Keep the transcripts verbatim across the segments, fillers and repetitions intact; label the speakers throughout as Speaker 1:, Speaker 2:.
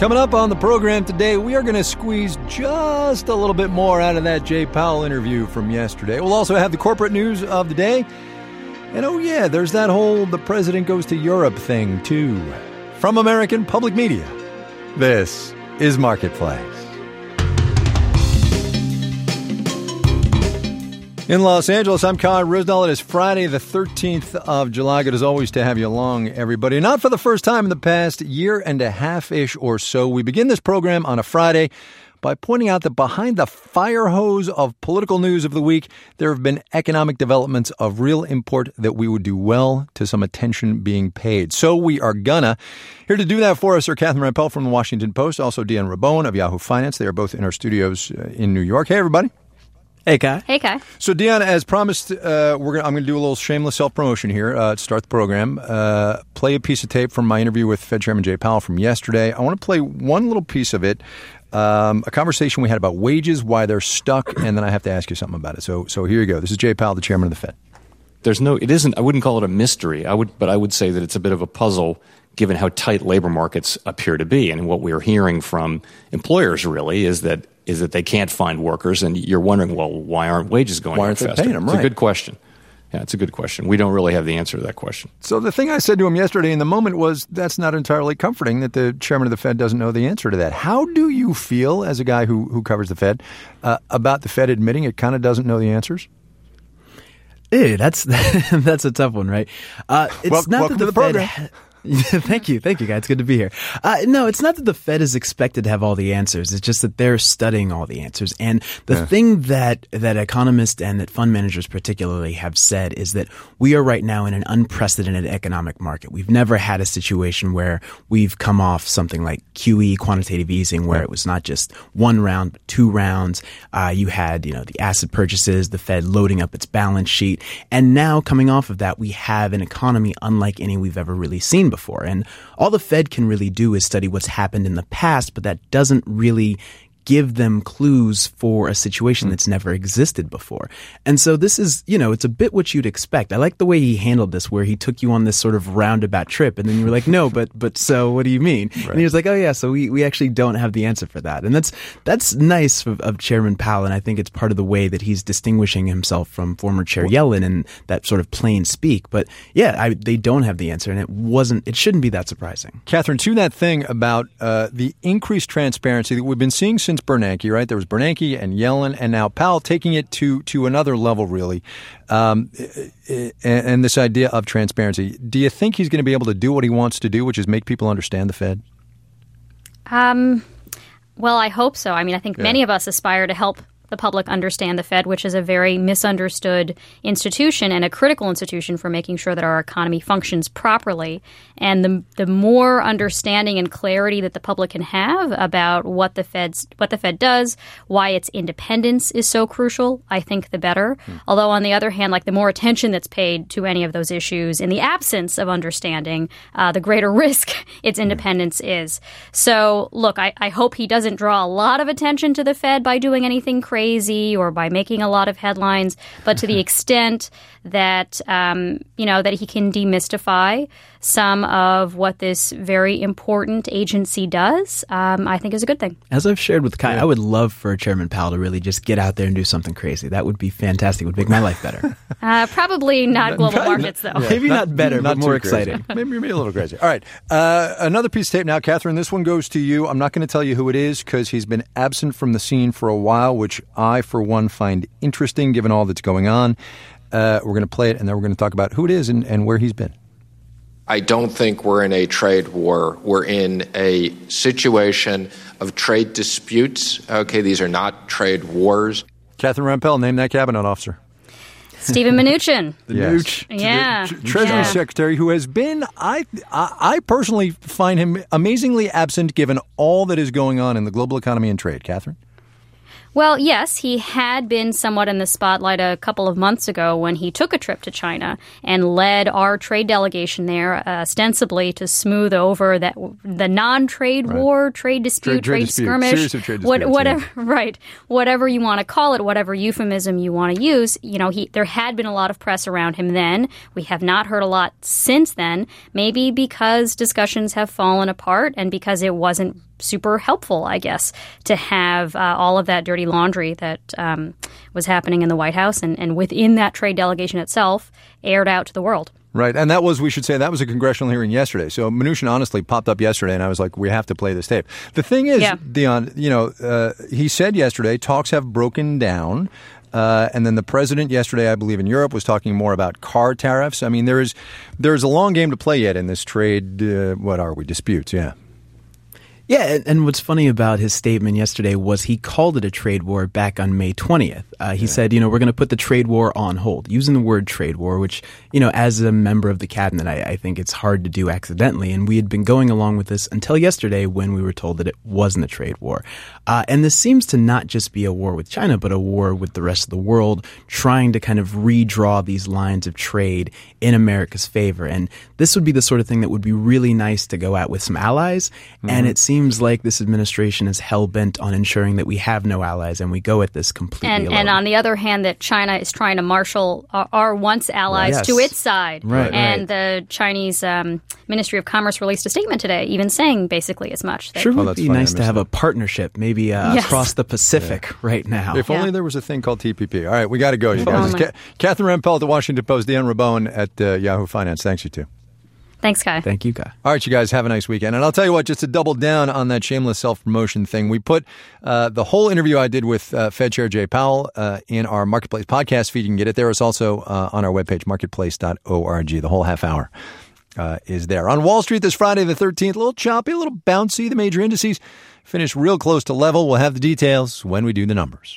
Speaker 1: Coming up on the program today, we are going to squeeze just a little bit more out of that Jay Powell interview from yesterday. We'll also have the corporate news of the day. And oh yeah, there's that whole the president goes to Europe thing too. From American Public Media, this is Marketplace. In Los Angeles, I'm Kai Ryssdal. It is Friday, the thirteenth of July. Good as always to have you along, everybody. Not for the first time in the past year and a half-ish or so, we begin this program on a Friday by pointing out that behind the fire hose of political news of the week, there have been economic developments of real import that we would do well to some attention being paid. So we are gonna. Here to do that for us are Catherine Rampell from the Washington Post, also Deanna Rabone of Yahoo Finance. They are both in our studios in New York. Hey, everybody.
Speaker 2: Hey, Kai.
Speaker 3: Hey, Kai.
Speaker 1: So, Deanna, as promised, uh, we're gonna, I'm going to do a little shameless self-promotion here uh, to start the program. Uh, play a piece of tape from my interview with Fed Chairman Jay Powell from yesterday. I want to play one little piece of it, um, a conversation we had about wages, why they're stuck, and then I have to ask you something about it. So, so here you go. This is Jay Powell, the chairman of the Fed.
Speaker 4: There's no, it isn't, I wouldn't call it a mystery. I would, but I would say that it's a bit of a puzzle given how tight labor markets appear to be. And what we're hearing from employers really is that is that they can't find workers, and you're wondering, well, why aren't wages going
Speaker 1: why
Speaker 4: up
Speaker 1: aren't they
Speaker 4: faster?
Speaker 1: paying them,
Speaker 4: it's
Speaker 1: right.
Speaker 4: a good question. Yeah, it's a good question. We don't really have the answer to that question.
Speaker 1: So the thing I said to him yesterday in the moment was that's not entirely comforting that the chairman of the Fed doesn't know the answer to that. How do you feel as a guy who, who covers the Fed uh, about the Fed admitting it kind of doesn't know the answers?
Speaker 2: Ew, that's that's a tough one, right? Uh, it's
Speaker 1: well,
Speaker 2: not
Speaker 1: welcome
Speaker 2: that
Speaker 1: to
Speaker 2: the,
Speaker 1: the
Speaker 2: Fed
Speaker 1: program.
Speaker 2: ha- Thank you. Thank you, guys. It's good to be here. Uh, no, it's not that the Fed is expected to have all the answers. It's just that they're studying all the answers. And the
Speaker 1: yeah.
Speaker 2: thing that, that economists and that fund managers particularly have said is that we are right now in an unprecedented economic market. We've never had a situation where we've come off something like Q E, quantitative easing, where it was not just one round, but two rounds. Uh, you had, you know, the asset purchases, the Fed loading up its balance sheet. And now coming off of that, we have an economy unlike any we've ever really seen before. And all the Fed can really do is study what's happened in the past, but that doesn't really give them clues for a situation that's never existed before. And so this is, you know, it's a bit what you'd expect. I like the way he handled this, where he took you on this sort of roundabout trip, and then you were like, no, but but so what do you mean? Right. And he was like, oh yeah, so we, we actually don't have the answer for that. And that's that's nice of, of Chairman Powell, and I think it's part of the way that he's distinguishing himself from former Chair Yellen in that sort of plain speak. But yeah, I, they don't have the answer, and it wasn't, it shouldn't be that surprising.
Speaker 1: Catherine, to that thing about uh, the increased transparency that we've been seeing since Bernanke, right? There was Bernanke and Yellen, and now Powell taking it to to another level, really. Um, and, and this idea of transparency. Do you think he's going to be able to do what he wants to do, which is make people understand the Fed?
Speaker 3: Um, well, I hope so. I mean, I think
Speaker 1: yeah.
Speaker 3: many of us aspire to help the public understand the Fed, which is a very misunderstood institution and a critical institution for making sure that our economy functions properly. And the the more understanding and clarity that the public can have about what the Fed's what the Fed does, why its independence is so crucial, I think the better. Hmm. Although on the other hand, like the more attention that's paid to any of those issues in the absence of understanding, uh, the greater risk its independence hmm. is. So look, I, I hope he doesn't draw a lot of attention to the Fed by doing anything crazy. Crazy or by making a lot of headlines, but to the extent that um, you know that he can demystify some of what this very important agency does, um, I think is a good thing.
Speaker 2: As I've shared with Kai,
Speaker 1: yeah.
Speaker 2: I would love for Chairman Powell to really just get out there and do something crazy. That would be fantastic. It would make my life better.
Speaker 3: uh, probably not global not, markets, though.
Speaker 2: Yeah. Maybe not, not better,
Speaker 1: not
Speaker 2: but more
Speaker 1: exciting.
Speaker 2: exciting.
Speaker 1: maybe, maybe a little crazy. All right. Uh, another piece of tape now, Catherine. This one goes to you. I'm not going to tell you who it is because he's been absent from the scene for a while, which I, for one, find interesting given all that's going on. Uh, we're going to play it, and then we're going to talk about who it is and, and where he's been.
Speaker 5: I don't think we're in a trade war. We're in a situation of trade disputes. Okay, these are not trade wars.
Speaker 1: Catherine Rampell, name that cabinet officer.
Speaker 3: Stephen Mnuchin.
Speaker 1: The yes. Nooch.
Speaker 3: Yeah.
Speaker 1: The Treasury
Speaker 3: yeah.
Speaker 1: Secretary, who has been, I, I I personally find him amazingly absent given all that is going on in the global economy and trade. Catherine?
Speaker 3: Well, yes, he had been somewhat in the spotlight a couple of months ago when he took a trip to China and led our trade delegation there uh, ostensibly to smooth over that the non-trade right. war, trade dispute, trade, trade, trade dispute. skirmish,
Speaker 1: Series of trade disputes,
Speaker 3: what, whatever,
Speaker 1: yeah.
Speaker 3: right? Whatever you want to call it, whatever euphemism you want to use. You know, he there had been a lot of press around him then. We have not heard a lot since then. Maybe because discussions have fallen apart and because it wasn't super helpful, I guess, to have uh, all of that dirty laundry that um, was happening in the White House and, and within that trade delegation itself aired out to the world.
Speaker 1: Right. And that was, we should say, that was a congressional hearing yesterday. So Mnuchin honestly popped up yesterday, and I was like, we have to play this tape. The thing is, yeah. Dion, you know, uh, he said yesterday talks have broken down. Uh, and then the president yesterday, I believe in Europe, was talking more about car tariffs. I mean, there is there is a long game to play yet in this trade. Uh, what are we? Disputes, yeah.
Speaker 2: Yeah, and what's funny about his statement yesterday was he called it a trade war back on May twentieth. Uh, he yeah. said, you know, we're going to put the trade war on hold, using the word trade war, which, you know, as a member of the cabinet, I, I think it's hard to do accidentally. And we had been going along with this until yesterday when we were told that it wasn't a trade war. Uh, and this seems to not just be a war with China, but a war with the rest of the world, trying to kind of redraw these lines of trade in America's favor. And this would be the sort of thing that would be really nice to go at with some allies. Mm-hmm. And it seems Seems like this administration is hell-bent on ensuring that we have no allies and we go at this completely
Speaker 3: and,
Speaker 2: alone.
Speaker 3: And on the other hand, that China is trying to marshal our, our once allies
Speaker 2: yes.
Speaker 3: to its side.
Speaker 2: Right,
Speaker 3: and
Speaker 2: right.
Speaker 3: the Chinese um, Ministry of Commerce released a statement today even saying basically as much.
Speaker 2: That, sure would
Speaker 1: oh,
Speaker 2: be
Speaker 1: funny.
Speaker 2: nice to have that. a partnership maybe uh,
Speaker 3: yes.
Speaker 2: across the Pacific yeah. right now.
Speaker 1: If
Speaker 3: yeah.
Speaker 1: only there was a thing called T P P. All right, we got to go, you guys. Ca- Catherine Rempel at the Washington Post, Dion Rabon at uh, Yahoo Finance. Thanks, you two.
Speaker 3: Thanks, Kai.
Speaker 2: Thank you, Kai.
Speaker 1: All right, you guys, have a nice weekend. And I'll tell you what, just to double down on that shameless self-promotion thing, we put uh, the whole interview I did with uh, Fed Chair Jay Powell uh, in our Marketplace podcast feed. You can get it there. It's also uh, on our webpage, marketplace dot org. The whole half hour uh, is there. On Wall Street this Friday the thirteenth, a little choppy, a little bouncy. The major indices finish real close to level. We'll have the details when we do the numbers.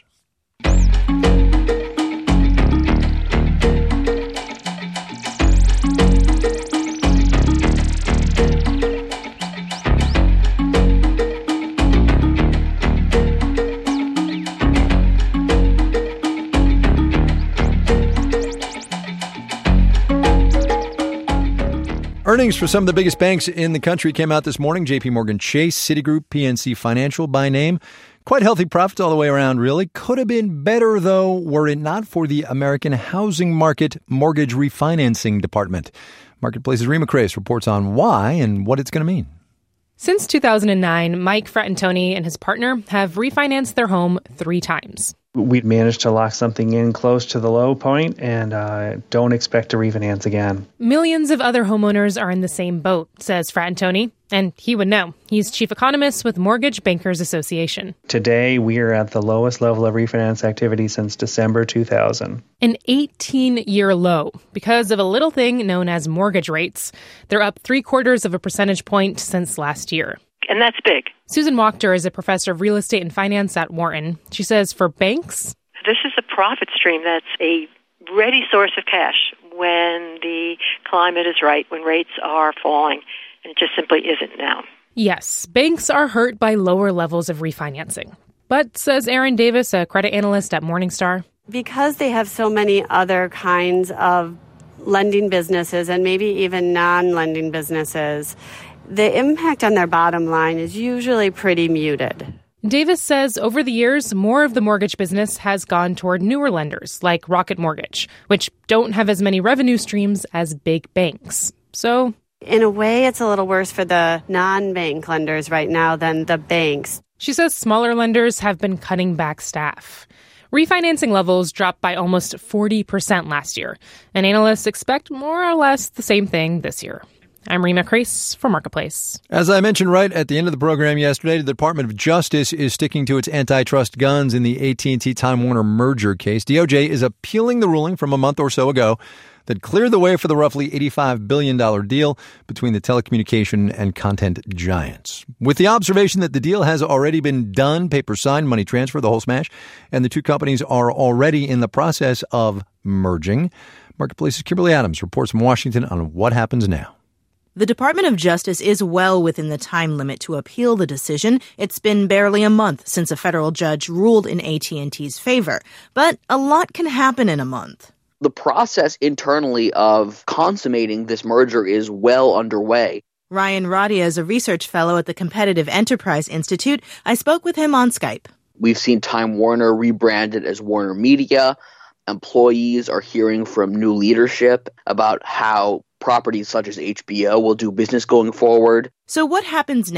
Speaker 1: Earnings for some of the biggest banks in the country came out this morning. J P Morgan Chase, Citigroup, P N C Financial by name. Quite healthy profits all the way around, really. Could have been better, though, were it not for the American Housing Market Mortgage Refinancing Department. Marketplace's Rima Crace reports on why and what it's going to mean.
Speaker 6: Since two thousand nine, Mike Frattantoni and his partner have refinanced their home three times.
Speaker 7: We'd managed to lock something in close to the low point and uh, don't expect to refinance again.
Speaker 6: Millions of other homeowners are in the same boat, says Frattantoni, and he would know. He's chief economist with Mortgage Bankers Association.
Speaker 7: Today, we are at the lowest level of refinance activity since December two thousand.
Speaker 6: An eighteen-year low because of a little thing known as mortgage rates. They're up three quarters of a percentage point since last year.
Speaker 8: And that's big.
Speaker 6: Susan Wachter is a professor of real estate and finance at Wharton. She says for banks,
Speaker 8: this is a profit stream that's a ready source of cash when the climate is right, when rates are falling, and it just simply isn't now.
Speaker 6: Yes, banks are hurt by lower levels of refinancing. But, says Erin Davis, a credit analyst at Morningstar,
Speaker 9: because they have so many other kinds of lending businesses and maybe even non-lending businesses, the impact on their bottom line is usually pretty muted.
Speaker 6: Davis says over the years, more of the mortgage business has gone toward newer lenders like Rocket Mortgage, which don't have as many revenue streams as big banks. So,
Speaker 9: in a way, it's a little worse for the non-bank lenders right now than the banks.
Speaker 6: She says smaller lenders have been cutting back staff. Refinancing levels dropped by almost forty percent last year, and analysts expect more or less the same thing this year. I'm Rima Crace for Marketplace.
Speaker 1: As I mentioned right at the end of the program yesterday, the Department of Justice is sticking to its antitrust guns in the A T and T Time Warner merger case. D O J is appealing the ruling from a month or so ago that cleared the way for the roughly eighty-five billion dollars deal between the telecommunication and content giants. With the observation that the deal has already been done, paper signed, money transfer, the whole smash, and the two companies are already in the process of merging, Marketplace's Kimberly Adams reports from Washington on what happens now.
Speaker 10: The Department of Justice is well within the time limit to appeal the decision. It's been barely a month since a federal judge ruled in A T and T's favor. But a lot can happen in a month.
Speaker 11: The process internally of consummating this merger is well underway.
Speaker 10: Ryan Radia is a research fellow at the Competitive Enterprise Institute. I spoke with him on Skype.
Speaker 11: We've seen Time Warner rebranded as Warner Media. Employees are hearing from new leadership about how properties such as H B O will do business going forward.
Speaker 10: So what happens now?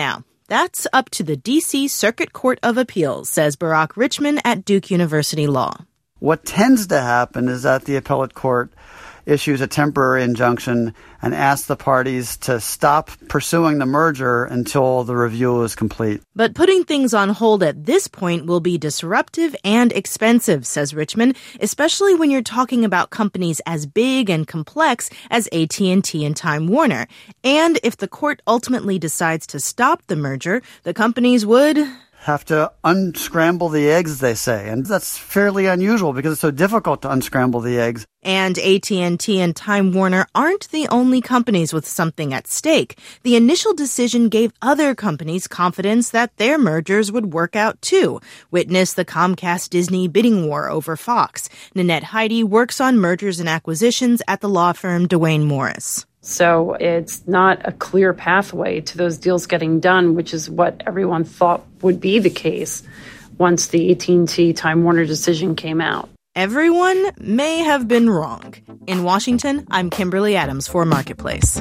Speaker 10: That's up to the D C Circuit Court of Appeals, says Barak Richman at Duke University Law.
Speaker 12: What tends to happen is that the appellate court issues a temporary injunction and asks the parties to stop pursuing the merger until the review is complete.
Speaker 10: But putting things on hold at this point will be disruptive and expensive, says Richman, especially when you're talking about companies as big and complex as A T and T and Time Warner. And if the court ultimately decides to stop the merger, the companies would
Speaker 12: have to unscramble the eggs, they say. And that's fairly unusual because it's so difficult to unscramble the eggs.
Speaker 10: And A T and T and Time Warner aren't the only companies with something at stake. The initial decision gave other companies confidence that their mergers would work out too. Witness the Comcast-Disney bidding war over Fox. Nanette Heidi works on mergers and acquisitions at the law firm Duane Morris.
Speaker 13: So it's not a clear pathway to those deals getting done, which is what everyone thought would be the case once the A T and T Time Warner decision came out.
Speaker 10: Everyone may have been wrong. In Washington, I'm Kimberly Adams for Marketplace.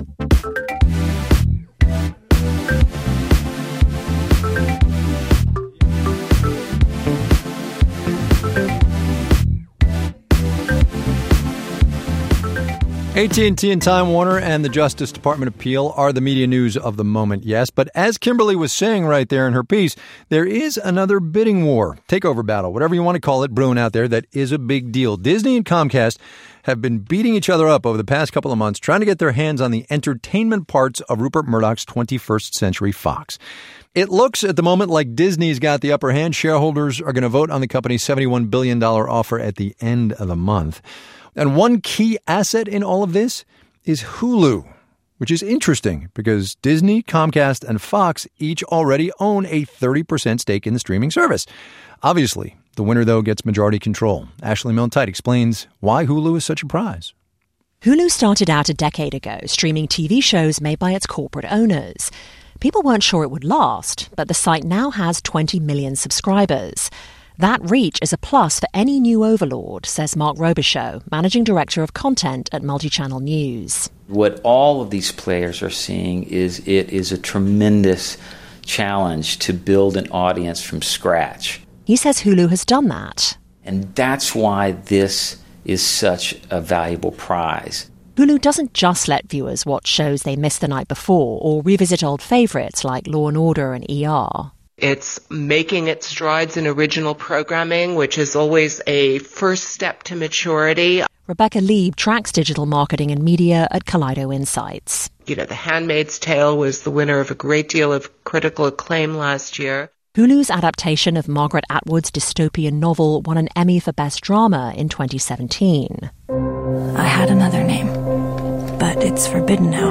Speaker 1: A T and T and Time Warner and the Justice Department appeal are the media news of the moment, yes. But as Kimberly was saying right there in her piece, there is another bidding war, takeover battle, whatever you want to call it, brewing out there that is a big deal. Disney and Comcast have been beating each other up over the past couple of months, trying to get their hands on the entertainment parts of Rupert Murdoch's twenty-first Century Fox. It looks at the moment like Disney's got the upper hand. Shareholders are going to vote on the company's seventy-one billion dollars offer at the end of the month. And one key asset in all of this is Hulu, which is interesting because Disney, Comcast, and Fox each already own a thirty percent stake in the streaming service. Obviously, the winner, though, gets majority control. Ashley Milne-Tite explains why Hulu is such a prize.
Speaker 14: Hulu started out a decade ago, streaming T V shows made by its corporate owners. People weren't sure it would last, but the site now has twenty million subscribers. That reach is a plus for any new overlord, says Mark Robichaud, Managing Director of Content at Multichannel News.
Speaker 15: What all of these players are seeing is it is a tremendous challenge to build an audience from scratch.
Speaker 14: He says Hulu has done that.
Speaker 15: And that's why this is such a valuable prize.
Speaker 14: Hulu doesn't just let viewers watch shows they missed the night before or revisit old favorites like Law and Order and E R.
Speaker 16: It's making its strides in original programming, which is always a first step to maturity.
Speaker 14: Rebecca Lieb tracks digital marketing and media at Kaleido Insights.
Speaker 16: You know, The Handmaid's Tale was the winner of a great deal of critical acclaim last year.
Speaker 14: Hulu's adaptation of Margaret Atwood's dystopian novel won an Emmy for Best Drama in twenty seventeen.
Speaker 17: I had another name, but it's forbidden now.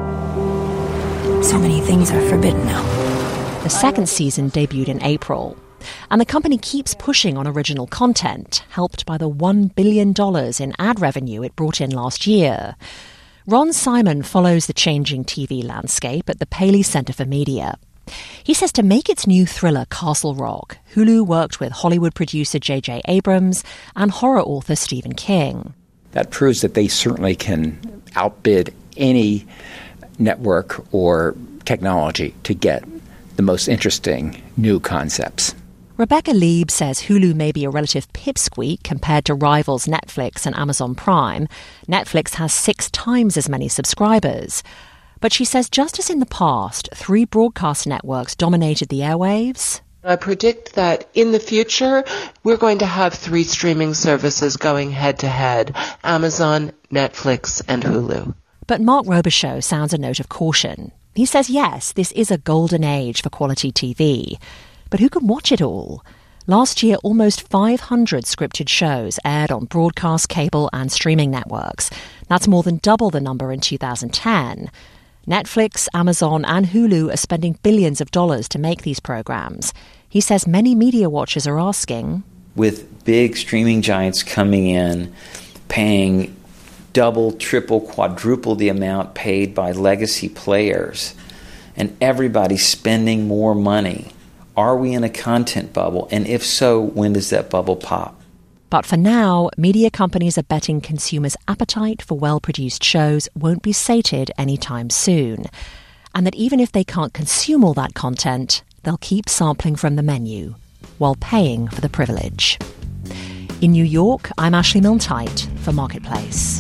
Speaker 17: So many things are forbidden now.
Speaker 14: The second season debuted in April, and the company keeps pushing on original content, helped by the one billion dollars in ad revenue it brought in last year. Ron Simon follows the changing T V landscape at the Paley Center for Media. He says to make its new thriller Castle Rock, Hulu worked with Hollywood producer J J Abrams and horror author Stephen King.
Speaker 18: That proves that they certainly can outbid any network or technology to get the most interesting new concepts.
Speaker 14: Rebecca Lieb says Hulu may be a relative pipsqueak compared to rivals Netflix and Amazon Prime. Netflix has six times as many subscribers. But she says just as in the past, three broadcast networks dominated the airwaves.
Speaker 16: I predict that in the future, we're going to have three streaming services going head-to-head, Amazon, Netflix, and Hulu.
Speaker 14: But Mark Robichaud sounds a note of caution. He says, yes, this is a golden age for quality T V. But who can watch it all? Last year, almost five hundred scripted shows aired on broadcast, cable, and streaming networks. That's more than double the number in two thousand ten. Netflix, Amazon, and Hulu are spending billions of dollars to make these programs. He says many media watchers are asking,
Speaker 15: with big streaming giants coming in, paying double, triple, quadruple the amount paid by legacy players, and everybody spending more money. Are we in a content bubble? And if so, when does that bubble pop?
Speaker 14: But for now, media companies are betting consumers' appetite for well-produced shows won't be sated anytime soon. and that even if they can't consume all that content, they'll keep sampling from the menu while paying for the privilege. In New York, I'm Ashley Milne-Tyte for Marketplace.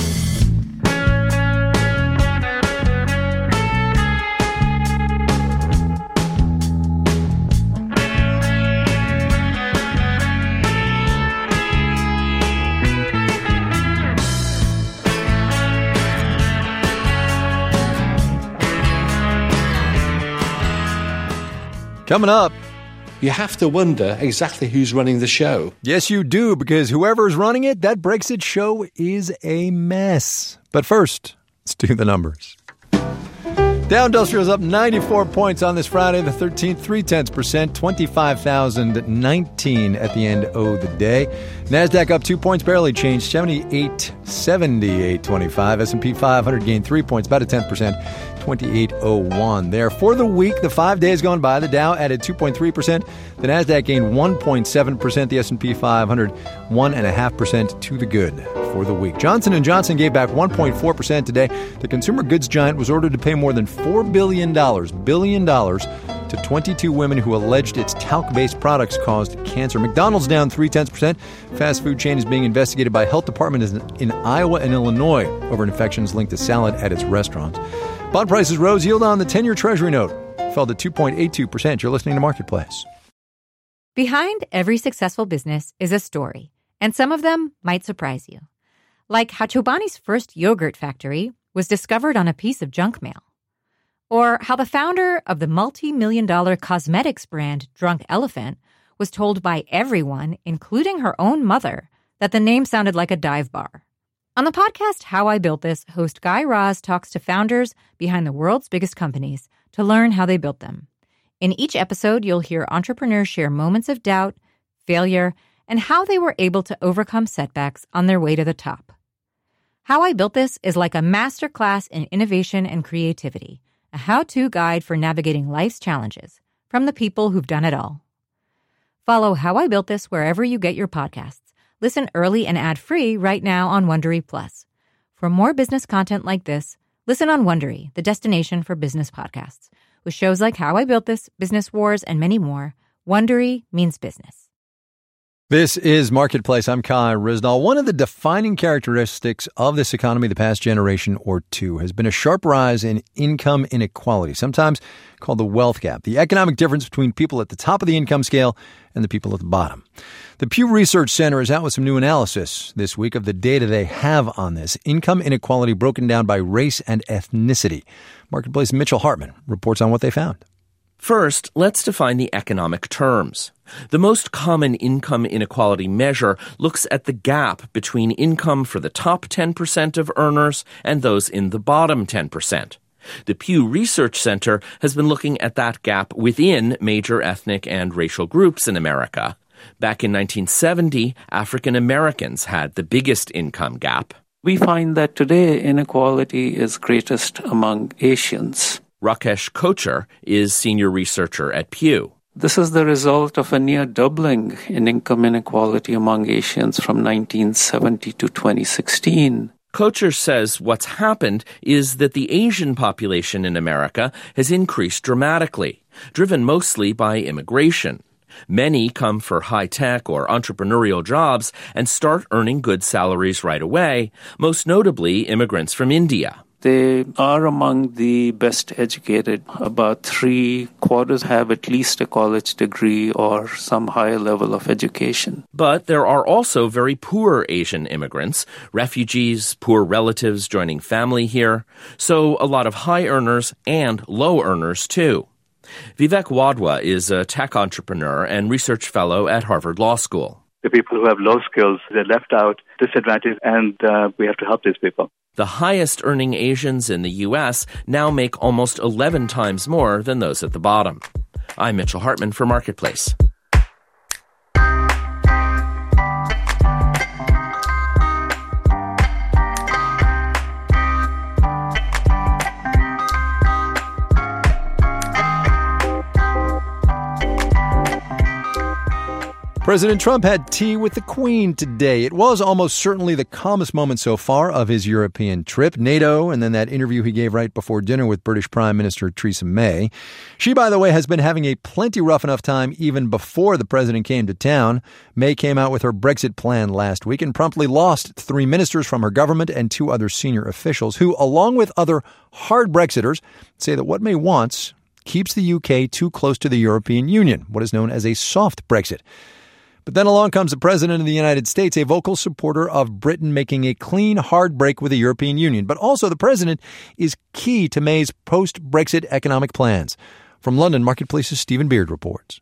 Speaker 1: Coming up,
Speaker 19: you have to wonder exactly who's running the show.
Speaker 1: Yes, you do, because whoever's running it, that Brexit show is a mess. But first, let's do the numbers. Dow Industrial's up ninety-four points on this Friday, the thirteenth, three tenths percent, twenty-five thousand nineteen at the end of the day. NASDAQ up two points, barely changed, seventy-eight seventy-eight twenty-five. S and P five hundred gained three points, about a tenth percent, twenty-eight oh one. There for the week, the five days gone by, the Dow added two point three percent, the NASDAQ gained one point seven percent, the S and P five hundred one point five percent to the good for the week. Johnson and Johnson gave back one point four percent today. The consumer goods giant was ordered to pay more than four billion dollars, billion dollars to twenty-two women who alleged its talc-based products caused cancer. McDonald's down three tenths percent. Fast food chain is being investigated by health departments in Iowa and Illinois over infections linked to salad at its restaurants. Bond prices rose. Yield on the ten-year Treasury note fell to two point eight two percent. You're listening to Marketplace.
Speaker 20: Behind every successful business is a story, and some of them might surprise you. Like how Chobani's first yogurt factory was discovered on a piece of junk mail. Or how the founder of the multi-million dollar cosmetics brand Drunk Elephant was told by everyone, including her own mother, that the name sounded like a dive bar. On the podcast How I Built This, host Guy Raz talks to founders behind the world's biggest companies to learn how they built them. In each episode, you'll hear entrepreneurs share moments of doubt, failure, and how they were able to overcome setbacks on their way to the top. How I Built This is like a masterclass in innovation and creativity, a how-to guide for navigating life's challenges from the people who've done it all. Follow How I Built This wherever you get your podcasts. Listen early and ad-free right now on Wondery Plus. For more business content like this, listen on Wondery, the destination for business podcasts. With shows like How I Built This, Business Wars, and many more, Wondery means business.
Speaker 1: This is Marketplace. I'm Kai Risdall. One of the defining characteristics of this economy the past generation or two has been a sharp rise in income inequality, sometimes called the wealth gap, the economic difference between people at the top of the income scale and the people at the bottom. The Pew Research Center is out with some new analysis this week of the data they have on this. Income inequality broken down by race and ethnicity. Marketplace Mitchell Hartman reports on what they found.
Speaker 21: First, let's define the economic terms. The most common income inequality measure looks at the gap between income for the top ten percent of earners and those in the bottom ten percent. The Pew Research Center has been looking at that gap within major ethnic and racial groups in America. Back in nineteen seventy, African Americans had the biggest income gap.
Speaker 22: We find that today inequality is greatest among Asians.
Speaker 21: Rakesh Kochar is senior researcher at Pew.
Speaker 22: This is the result of a near doubling in income inequality among Asians from nineteen seventy to twenty sixteen.
Speaker 21: Kochar says what's happened is that the Asian population in America has increased dramatically, driven mostly by immigration. Many come for high-tech or entrepreneurial jobs and start earning good salaries right away, most notably immigrants from India.
Speaker 22: They are among the best educated. About three quarters have at least a college degree or some higher level of education.
Speaker 21: But there are also very poor Asian immigrants, refugees, poor relatives joining family here. So a lot of high earners and low earners too. Vivek Wadhwa is a tech entrepreneur and research fellow at Harvard Law School.
Speaker 23: The people who have low skills, they're left out, disadvantaged, and uh, we have to help these people.
Speaker 21: The highest earning Asians in the U S now make almost eleven times more than those at the bottom. I'm Mitchell Hartman for Marketplace.
Speaker 1: President Trump had tea with the Queen today. It was almost certainly the calmest moment so far of his European trip. NATO, and then that interview he gave right before dinner with British Prime Minister Theresa May. She, by the way, has been having a plenty rough enough time even before the president came to town. May came out with her Brexit plan last week and promptly lost three ministers from her government and two other senior officials who, along with other hard Brexiters, say that what May wants keeps the U K too close to the European Union, what is known as a soft Brexit. But then along comes the President of the United States, a vocal supporter of Britain making a clean, hard break with the European Union. But also the President is key to May's post-Brexit economic plans. From London, Marketplace's Stephen Beard reports.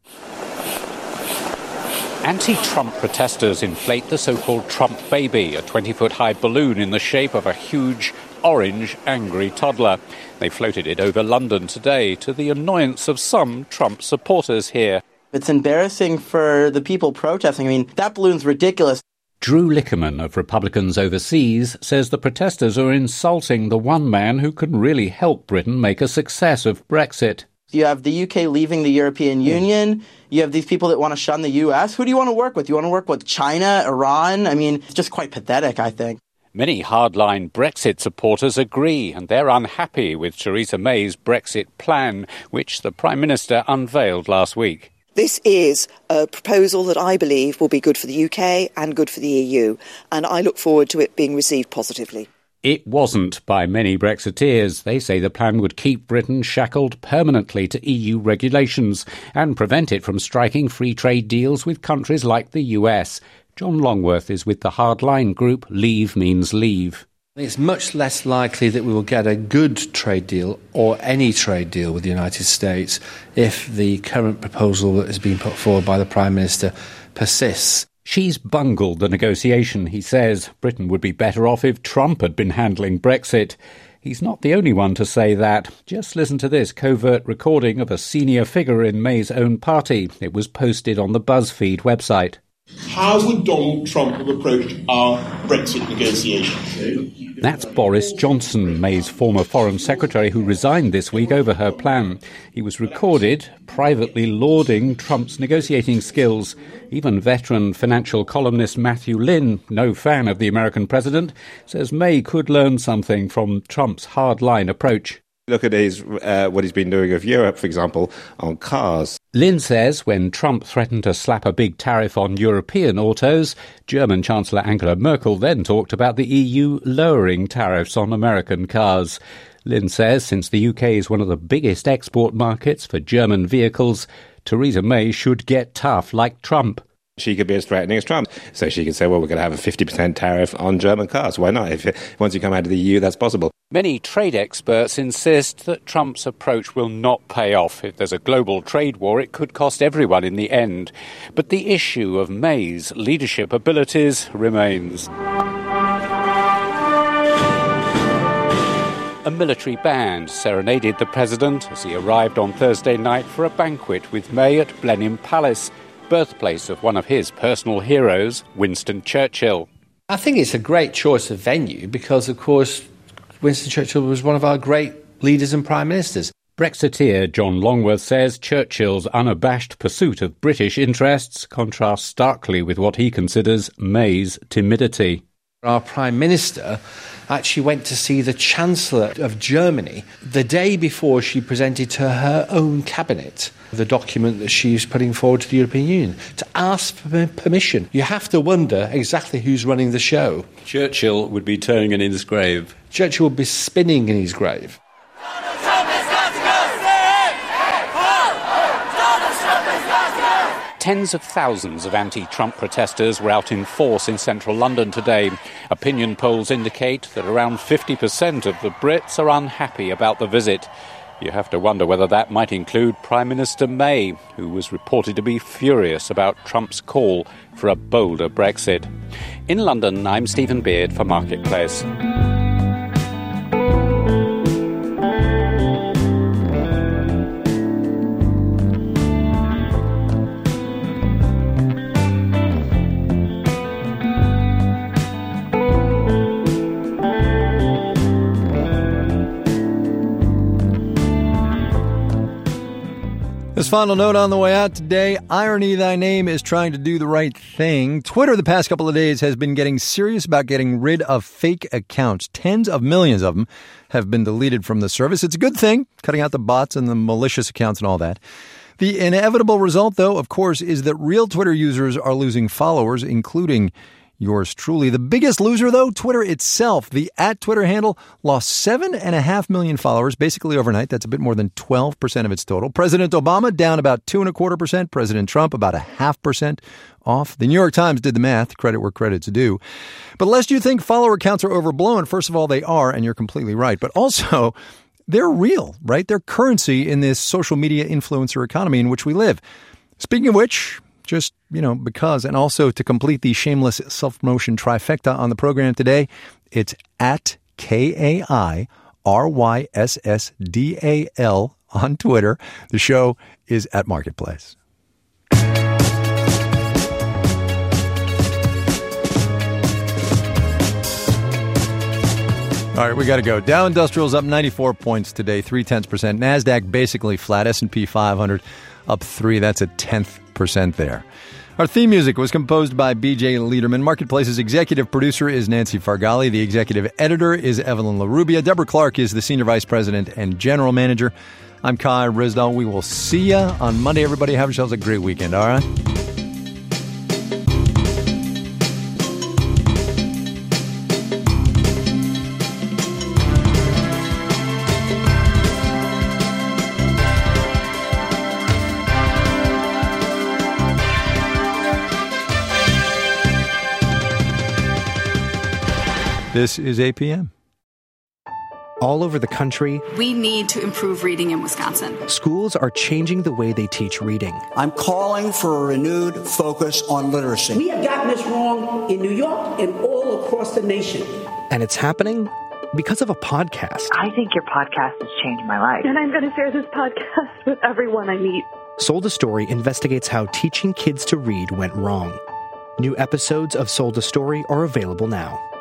Speaker 3: Anti-Trump protesters inflate the so-called Trump baby, a twenty-foot-high balloon in the shape of a huge, orange, angry toddler. They floated it over London today to the annoyance of some Trump supporters here.
Speaker 4: It's embarrassing for the people protesting. I mean, that balloon's ridiculous.
Speaker 3: Drew Lickerman of Republicans Overseas says the protesters are insulting the one man who can really help Britain make a success of Brexit.
Speaker 4: You have the U K leaving the European Union. You have these people that want to shun the U S. Who do you want to work with? You want to work with China, Iran? I mean, it's just quite pathetic, I think.
Speaker 3: Many hardline Brexit supporters agree, and they're unhappy with Theresa May's Brexit plan, which the Prime Minister unveiled last week.
Speaker 5: This is a proposal that I believe will be good for the U K and good for the E U, and I look forward to it being received positively.
Speaker 3: It wasn't by many Brexiteers. They say the plan would keep Britain shackled permanently to E U regulations and prevent it from striking free trade deals with countries like the U S. John Longworth is with the hardline group Leave Means Leave.
Speaker 19: It's much less likely that we will get a good trade deal or any trade deal with the United States if the current proposal that has been put forward by the Prime Minister persists.
Speaker 3: She's bungled the negotiation, he says. Britain would be better off if Trump had been handling Brexit. He's not the only one to say that. Just listen to this covert recording of a senior figure in May's own party. It was posted on the BuzzFeed website.
Speaker 24: How would Donald Trump have approached our Brexit negotiations?
Speaker 3: That's Boris Johnson, May's former Foreign Secretary, who resigned this week over her plan. He was recorded privately lauding Trump's negotiating skills. Even veteran financial columnist Matthew Lynn, no fan of the American president, says May could learn something from Trump's hardline approach.
Speaker 25: Look at his uh, what he's been doing of Europe, for example, on cars.
Speaker 3: Lynn says when Trump threatened to slap a big tariff on European autos, German Chancellor Angela Merkel then talked about the E U lowering tariffs on American cars. Lynn says since the U K is one of the biggest export markets for German vehicles, Theresa May should get tough like Trump.
Speaker 25: She could be as threatening as Trump. So she could say, well, we're going to have a fifty percent tariff on German cars. Why not? If once you come out of the E U, that's possible.
Speaker 3: Many trade experts insist that Trump's approach will not pay off. If there's a global trade war, it could cost everyone in the end. But the issue of May's leadership abilities remains. A military band serenaded the president as he arrived on Thursday night for a banquet with May at Blenheim Palace, birthplace of one of his personal heroes, Winston Churchill.
Speaker 19: I think it's a great choice of venue because, of course, Winston Churchill was one of our great leaders and prime ministers.
Speaker 3: Brexiteer John Longworth says Churchill's unabashed pursuit of British interests contrasts starkly with what he considers May's timidity.
Speaker 19: Our Prime Minister actually went to see the Chancellor of Germany the day before she presented to her own cabinet the document that she's putting forward to the European Union, to ask for permission. You have to wonder exactly who's running the show.
Speaker 3: Churchill would be turning in his grave.
Speaker 19: Churchill would be spinning in his grave.
Speaker 3: Tens of thousands of anti-Trump protesters were out in force in central London today. Opinion polls indicate that around fifty percent of the Brits are unhappy about the visit. You have to wonder whether that might include Prime Minister May, who was reported to be furious about Trump's call for a bolder Brexit. In London, I'm Stephen Beard for Marketplace.
Speaker 1: This final note on the way out today, irony thy name is trying to do the right thing. Twitter the past couple of days has been getting serious about getting rid of fake accounts. Tens of millions of them have been deleted from the service. It's a good thing, cutting out the bots and the malicious accounts and all that. The inevitable result, though, of course, is that real Twitter users are losing followers, including yours truly. The biggest loser, though, Twitter itself. The at Twitter handle lost seven and a half million followers basically overnight. That's a bit more than twelve percent of its total. President Obama down about two and a quarter percent. President Trump about a half percent off. The New York Times did the math. Credit where credit's due. But lest you think follower counts are overblown, first of all, they are, and you're completely right. But also, they're real, right? They're currency in this social media influencer economy in which we live. Speaking of which, just, you know, because, and also to complete the shameless self-promotion trifecta on the program today, it's at K A I R Y S S D A L on Twitter. The show is at Marketplace. All right, we got to go. Dow Industrial's up ninety-four points today, three tenths percent. NASDAQ basically flat. S and P five hundred up three. That's a tenth percent there. Our theme music was composed by B J Liederman. Marketplace's executive producer is Nancy Fargali. The executive editor is Evelyn LaRubia. Deborah Clark is the senior vice president and general manager. I'm Kai Risdall. We will see you on Monday. Everybody have yourselves a great weekend, all right? This is A P M.
Speaker 2: All over the country,
Speaker 6: we need to improve reading in Wisconsin.
Speaker 2: Schools are changing the way they teach reading.
Speaker 7: I'm calling for a renewed focus on literacy.
Speaker 8: We have gotten this wrong in New York and all across the nation.
Speaker 2: And it's happening because of a podcast.
Speaker 9: I think your podcast has changed my life.
Speaker 26: And I'm going to share this podcast with everyone I meet.
Speaker 2: Sold a Story investigates how teaching kids to read went wrong. New episodes of Sold a Story are available now.